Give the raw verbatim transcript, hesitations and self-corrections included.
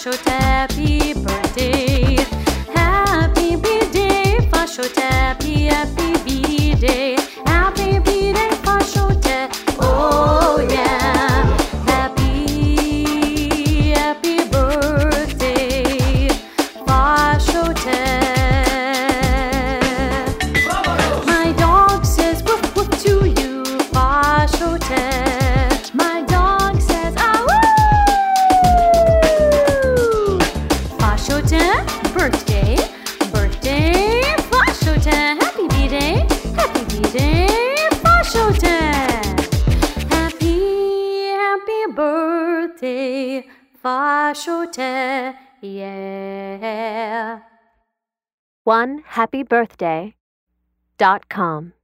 Fashote, happy birthday. Happy birthday, Fashote, happy, happy birthday. Happy birthday, Fashote, oh yeah. Happy, happy birthday, Fashote. My dog says woof woof to you, Fashote. My dog says ah woo. Fashote, birthday, birthday, Fashote, happy birthday, happy birthday, Fashote. Happy, happy birthday, Fashote, yeah. one happy birthday dot com